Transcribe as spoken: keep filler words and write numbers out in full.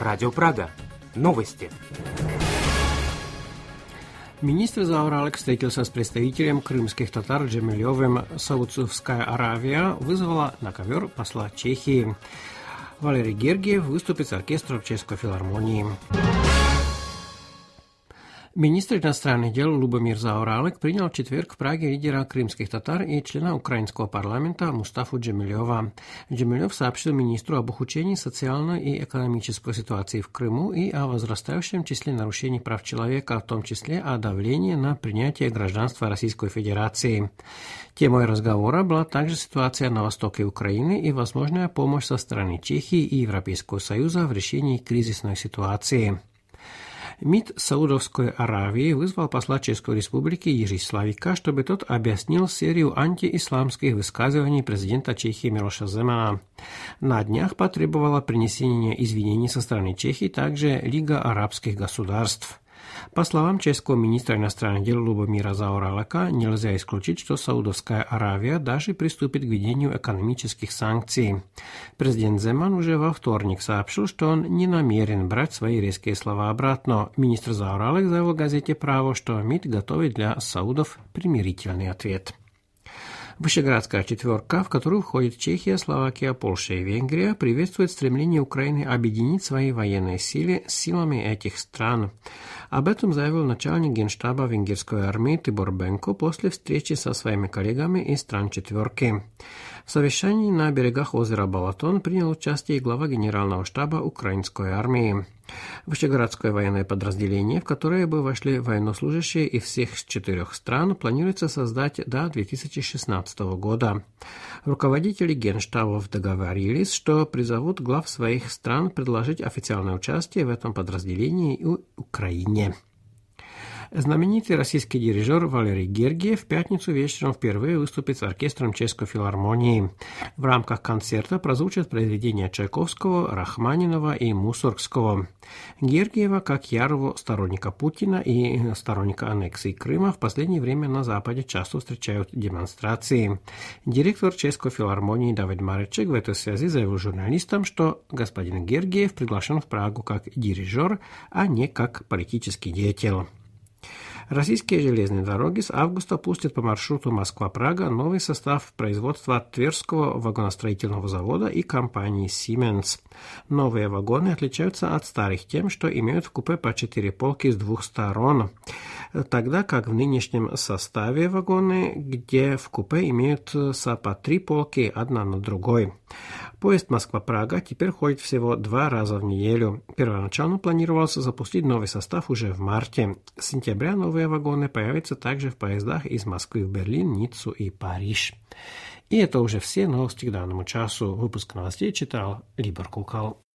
Радио Прага. Новости. Министр Заоралек встретился с представителем крымских татар Джемилевым. Саудовская Аравия вызвала на ковер посла Чехии. Валерий Гергиев выступит с оркестром Чешской филармонии. Министр иностранных дел Любомир Заоралек принял в четверг в Праге лидера крымских татар и члена украинского парламента Мустафу Джемилева. Джемилев сообщил министру об ухудшении социальной и экономической ситуации в Крыму и о возрастающем числе нарушений прав человека, в том числе о давлении на принятие гражданства Российской Федерации. Темой разговора была также ситуация на востоке Украины и возможная помощь со стороны Чехии и Европейского Союза в решении кризисной ситуации. МИД Саудовской Аравии вызвал посла Чешской Республики Jiří Slavíka, чтобы тот объяснил серию антиисламских высказываний президента Чехии Милоша Земана. На днях потребовала принесения извинений со стороны Чехии также Лига арабских государств. По словам чешского министра иностранных дел Любомира Заоралека, нельзя исключить, что Саудовская Аравия даже приступит к введению экономических санкций. Президент Земан уже во вторник сообщил, что он не намерен брать свои резкие слова обратно. Министр Заоралек заявил газете «Право», что МИД готовит для саудов примирительный ответ. Вышеградская четверка, в которую входит Чехия, Словакия, Польша и Венгрия, приветствует стремление Украины объединить свои военные силы с силами этих стран. Об этом заявил начальник генштаба венгерской армии Тибор Бенко после встречи со своими коллегами из стран четверки. В совещании на берегах озера Балатон принял участие и глава генерального штаба украинской армии. Вышеградское военное подразделение, в которое бы вошли военнослужащие из всех четырех стран, планируется создать до две тысячи шестнадцатого года. Руководители генштабов договорились, что призовут глав своих стран предложить официальное участие в этом подразделении и Украине. Знаменитый российский дирижер Валерий Гергиев в пятницу вечером впервые выступит с оркестром Чешской филармонии. В рамках концерта прозвучат произведения Чайковского, Рахманинова и Мусоргского. Гергиева, как ярого сторонника Путина и сторонника аннексии Крыма, в последнее время на Западе часто встречают демонстрации. Директор Чешской филармонии Давид Маречек в этой связи заявил журналистам, что господин Гергиев приглашен в Прагу как дирижер, а не как политический деятель. Российские железные дороги с августа пустят по маршруту Москва-Прага новый состав производства Тверского вагоностроительного завода и компании Siemens. Новые вагоны отличаются от старых тем, что имеют в купе по четыре полки с двух сторон, тогда как в нынешнем составе вагоны, где в купе имеются по три полки одна на другой. Поезд Москва-Прага теперь ходит всего два раза в неделю. Первоначально планировалось запустить новый состав уже в марте. С сентября новые вагоны появятся также в поездах из Москвы в Берлин, Ниццу и Париж. И это уже все новости к данному часу. Выпуск новостей читал Либор Кукал.